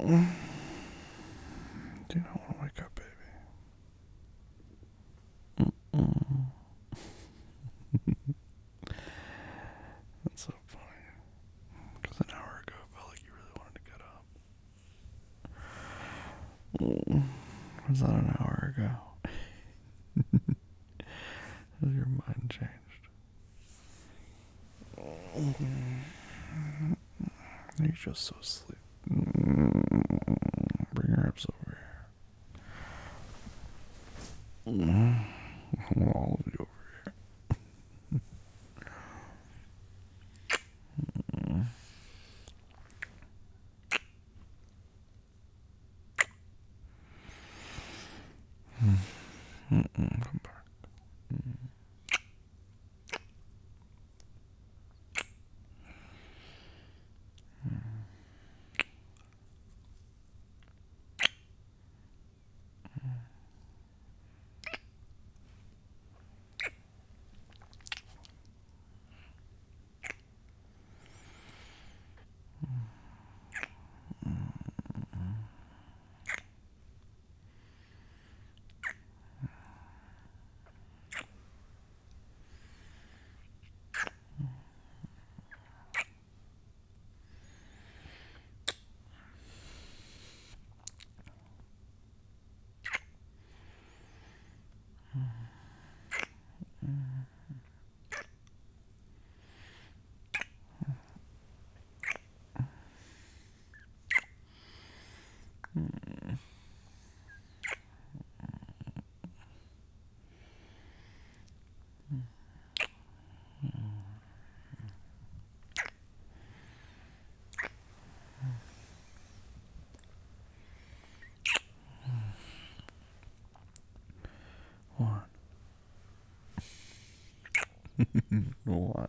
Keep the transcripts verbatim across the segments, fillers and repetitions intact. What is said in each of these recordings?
Do you not want to wake up, baby? Mm-mm. That's so funny. Because an hour ago, it felt like you really wanted to get up. Mm. Was that an hour ago? Has your mind changed? Mm. You're just so asleep. Mm. Bring your hips over here. Mm. I want all of you over here. Mm. Mm-mm. Come back. Mm. What? What?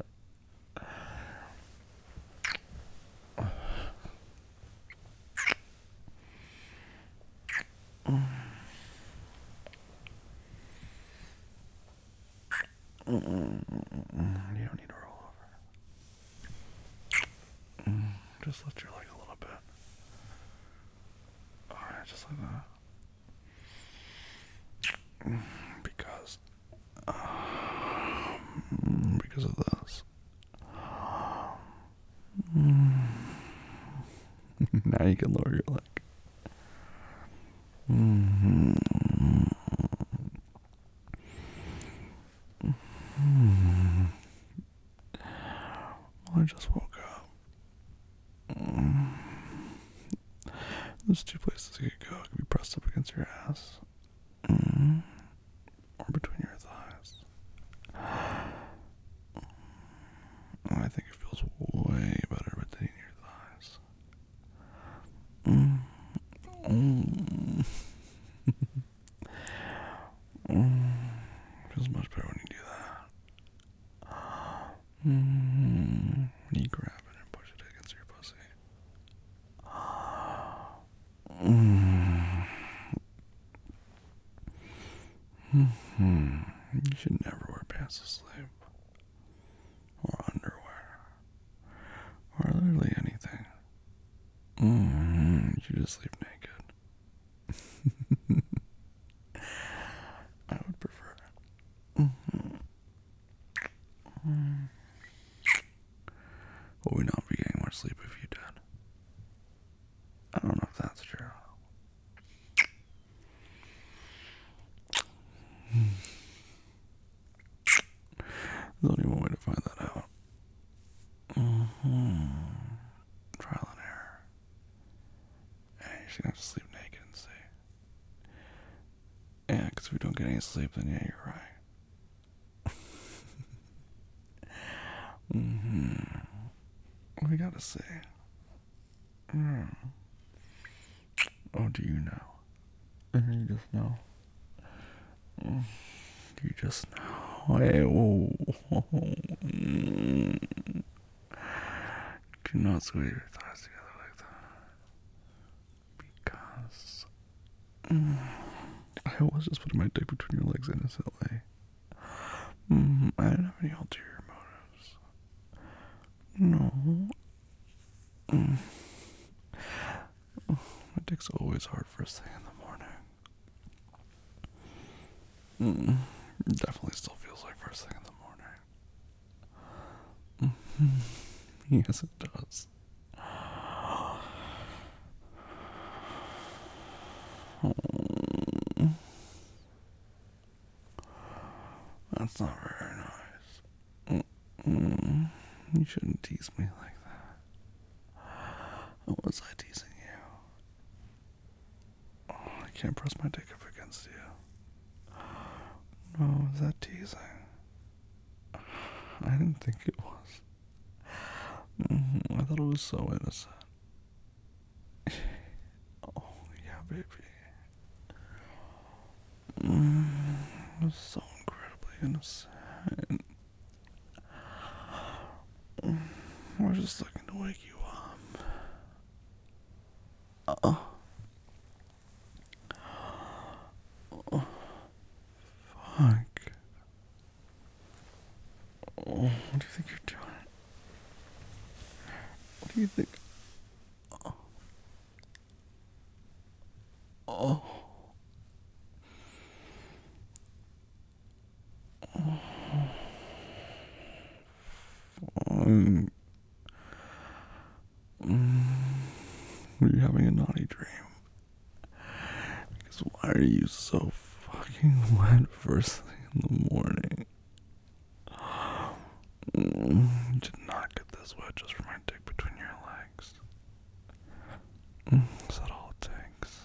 Mm-mm. You don't need to roll over. Mm. Just lift your leg a little bit. Alright, just like that. Mm. Because. Um, because of this. Mm. Now you can lower your leg. Mm-hmm. Mm-hmm. Well, I just woke up. Mm. There's two places you could go. It could be pressed up against your ass. Mm. Or between your thighs. I think it feels way better between your thighs. Mm. Mm. Mm. Feels much better when you do that. Mm. When you grab it and push it against your pussy. Mm. Mm-hmm. You should never wear pants to sleep. Or underwear. Or literally anything. Mm-hmm. You should just sleep naked. I would prefer it. Mm-hmm. Mm. Would we not be getting much sleep if you did? I don't know if that's true. There's only one way to find that out. Mm-hmm. Trial and error. Hey, you're just gonna have to sleep naked and see. Yeah, because if we don't get any sleep, then yeah, you're right. Mm-hmm. We gotta see. Mm. Oh, do you know? And you just know. Mm. You just know. Hey, whoa. Mm. Do not squeeze your thighs together like that. Because mm, I was just putting my dick between your legs innocently. Mm, I didn't have any ulterior motives. No. Mm. dick's always hard first thing in the morning. Mm, definitely still feels like first thing in the morning. Mm-hmm. Yes, it does. Oh, that's not very nice. Mm-mm. You shouldn't tease me like that. Or was I teasing you? Oh, I can't press my dick up against you. No, is that teasing? I didn't think it was. Mm-hmm. I thought it was so innocent. Oh, yeah, baby. Mm, it was so incredibly innocent. Mm, I was just looking to wake you up. Oh. Oh, fuck. Oh, what do you think you're doing? What do you think? Oh. Oh. Um, mm, were you having a naughty dream? Because why are you so fucking wet first thing in the morning? Mm, you did not get this wet just for my dick between your legs. Mm, is that all it takes?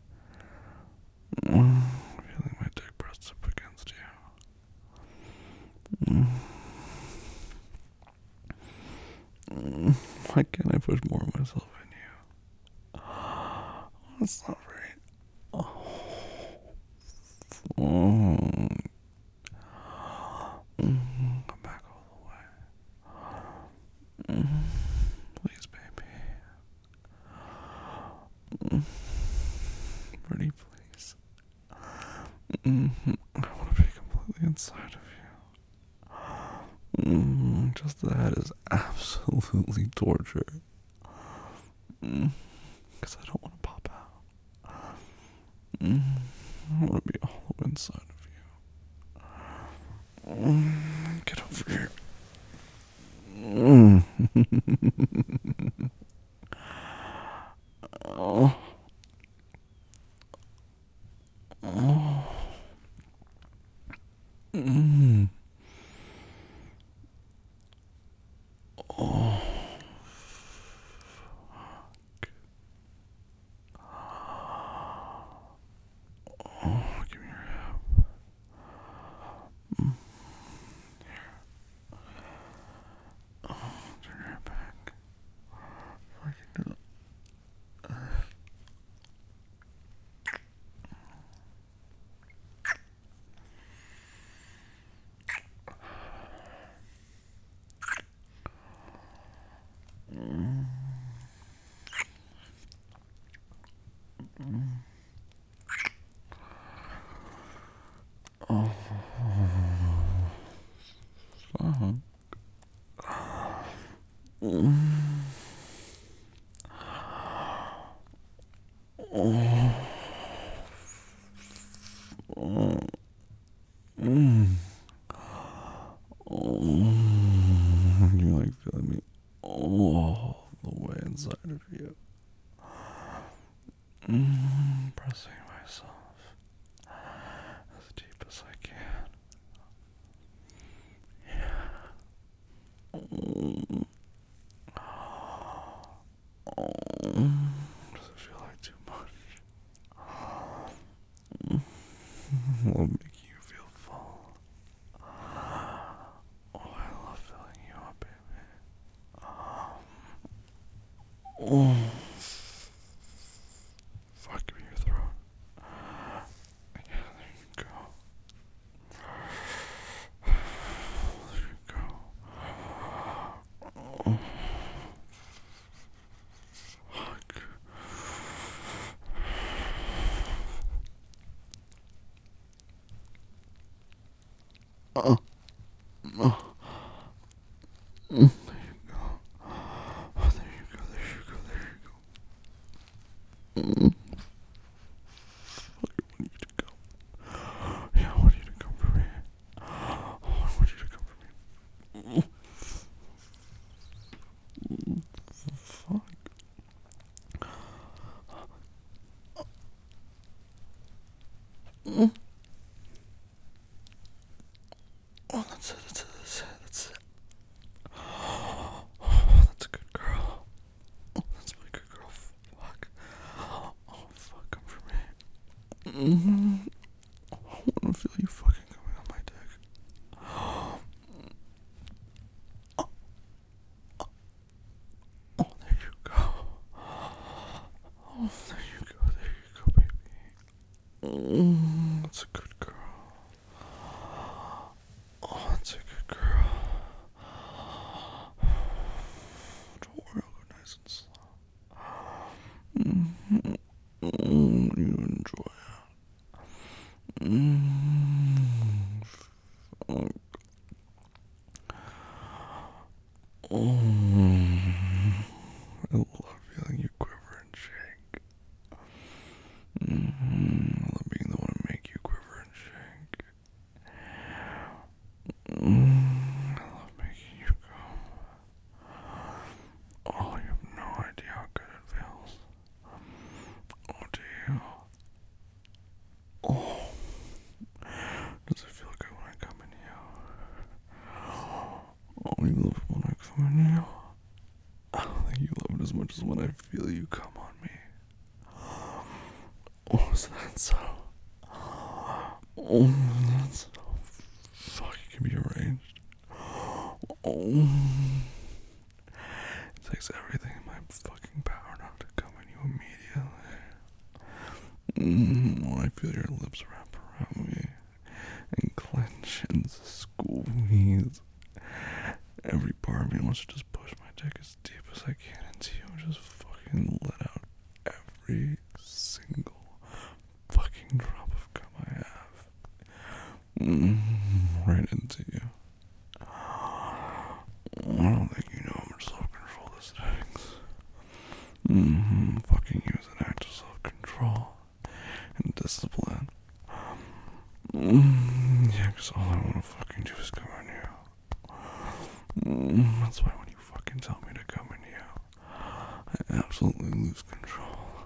Mm, feeling my dick pressed up against you. Mm. Mm, why can't I push more of myself in you? That's not right. Oh. Oh. Mm, come back all the way. Mm, please, baby. Mm, pretty, please. Mm, I want to be completely inside of you. Mm, just that is absolutely torture. Mm, because I don't want to pop out. Mm, I want to be all the way inside of you. Mm, get over here. Mm. Oh. Oh. Mm. Oh. Oh, give me your hip. Mm. Oh, turn your head back. I can do it. Mm. Mm. Oh. Uh-huh. Mm. Oh. Oh. Mm. Oh. You like feeling me all the way inside of you. Mm. Pressing myself as deep as I can. Mm. Oh. Does it feel like too much? Mm. Will make you feel full. Oh, I love filling you up, baby. Oh. Fuck, give me your throat. Yeah, there you go. There you go. Oh, fuck. Oh, oh. Mm, there you go. Oh, there you go, there you go, there you go. Mm. I want you to come. Yeah, I want you to come for me. Oh, I want you to come for me. Mm. Fuck. Mm. Oh, that's it, that's it, that's it, that's it. Oh, that's a good girl. Oh, that's my good girl. Fuck. Oh, fuck, come for me. Mm-hmm. I want to feel you fucking coming on my dick. Oh, oh, there you go. Oh, there you go, there you go, baby. Mm, that's a good girl. Oh, that's a good girl. Don't worry, I'll go nice and slow. Mm-hmm. Mm, you enjoy it. Mm, fuck. Oh, I love feeling you quiver and shake. Mm-hmm. I love being the one to make you quiver and shake. Mm, I love making you go. Oh, you have no idea how good it feels. Oh, do you? Oh, does it feel good when I come in you? Oh, you love it when I come in you? I don't think you love it as much as when I feel you come on me. Oh, is that so? Oh, that's so. Fuck, it can be arranged. Oh. It takes everything in my fucking power not to come in you immediately. Mm, when I feel your lips wrap around me and clench and squeeze, every part of me wants to just push my dick as deep as I can into you and just fucking let out every single fucking drop of cum I have. Mm, right into you. I don't think you know how much self-control this takes. Mm-hmm. Fucking use an act of self-control and discipline. Mm, yeah, because all I want to fucking do is come on you. Mm, that's why when you fucking tell me to come in you, I absolutely lose control.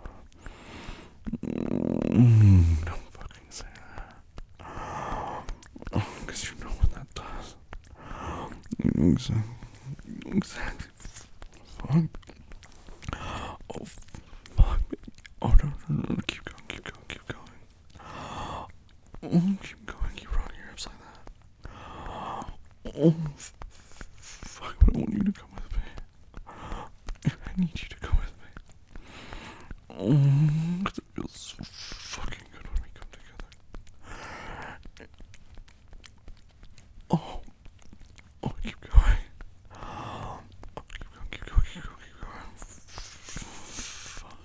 Mm, don't fucking say that. Because you know what that does. You know exactly. You know exactly. Fuck. Oh, fuck. Oh, no, no, no. Keep going, keep going, keep going. Oh, keep going, keep rolling your hips like that. Oh, f- fuck. But I want you to come with me. I need you to come with me. Oh, because it feels so fucking good when we come together. Oh, oh, keep going. Oh, keep going, keep going, keep going, keep going. Fuck.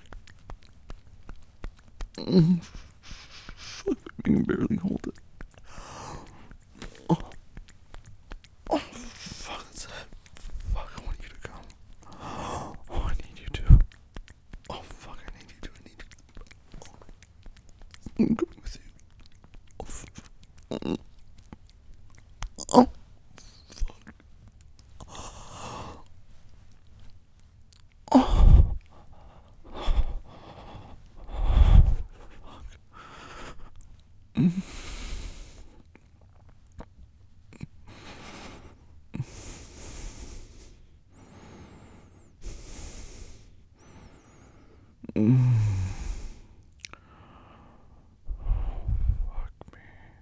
Mm, fuck, I can barely hold it. Oh, oh, fuck, that's it. Fuck, I want you to come. Oh, I need you to. Oh, fuck, I need you to, I need you to. Oh, I'm coming with you. Oh, fuck. Mm, oh, fuck. Oh, mm. Mm. Fuck me.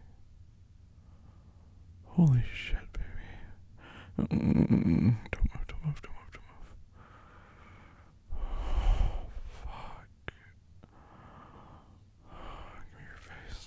Holy shit, baby. Mm. Don't move, don't move, don't move, don't move. Fuck. Give me your face.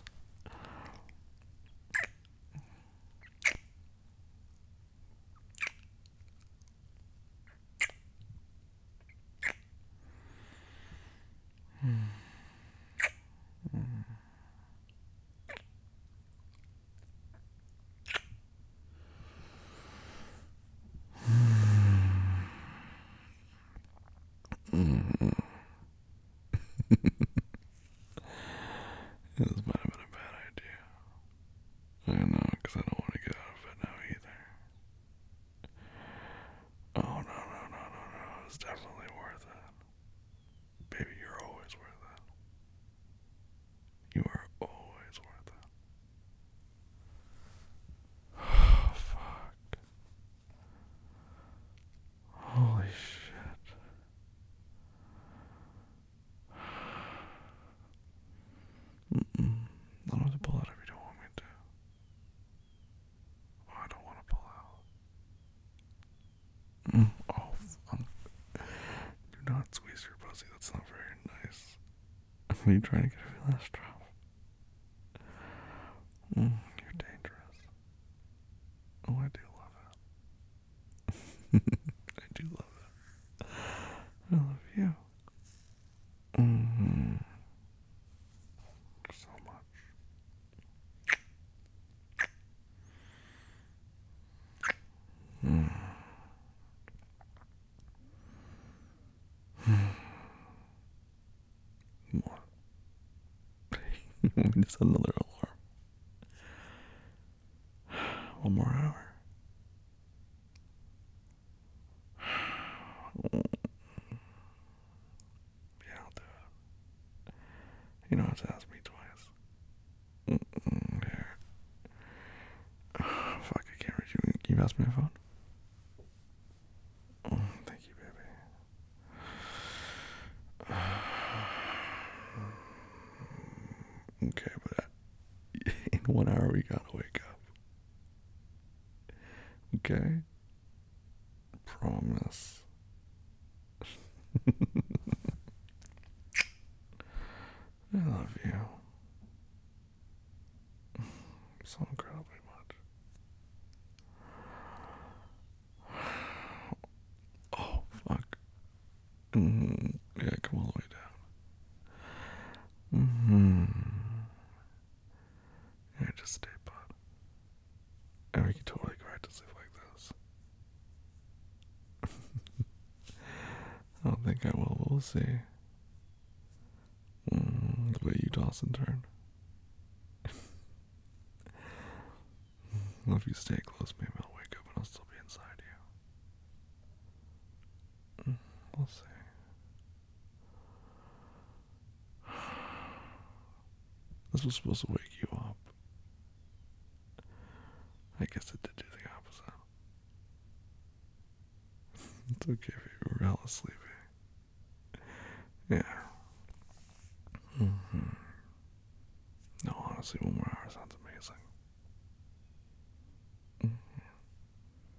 pussy. That's not very nice. Are you trying to get a last drop? Mm, you're dangerous. Oh, I do love it. I do love it. I love you. Mm-hmm. So much. Mm. More. You want me to set another alarm? One more hour. Mm, yeah, I'll do it. You don't have to ask me twice. Mm-mm, here. Fuck, I can't reach you. Can you pass me my phone? Oh, thank you, baby. Okay, but in one hour we gotta wake up. Okay? Promise. I love you so incredibly much. Oh, fuck. Mm, yeah, come all the way down. Mm-hmm. Yeah, just stay put. And we can totally go right to sleep like this. I don't think I will, but we'll see. Mm, the way you toss and turn. Well, if you stay close, maybe I'll wake up and I'll still be inside you. Mm, we'll see. This was supposed to wake you up. I guess it did do the opposite. It's okay if you were hella sleepy. Yeah. Mm-hmm. No, honestly, one more hour sounds amazing. Mm-hmm.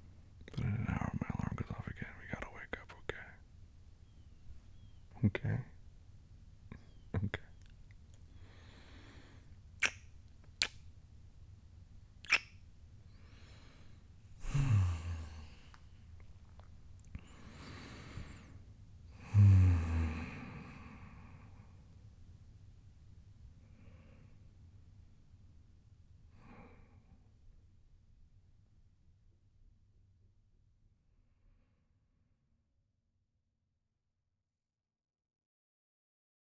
But in an hour, my alarm goes off again. We gotta wake up, okay? Okay?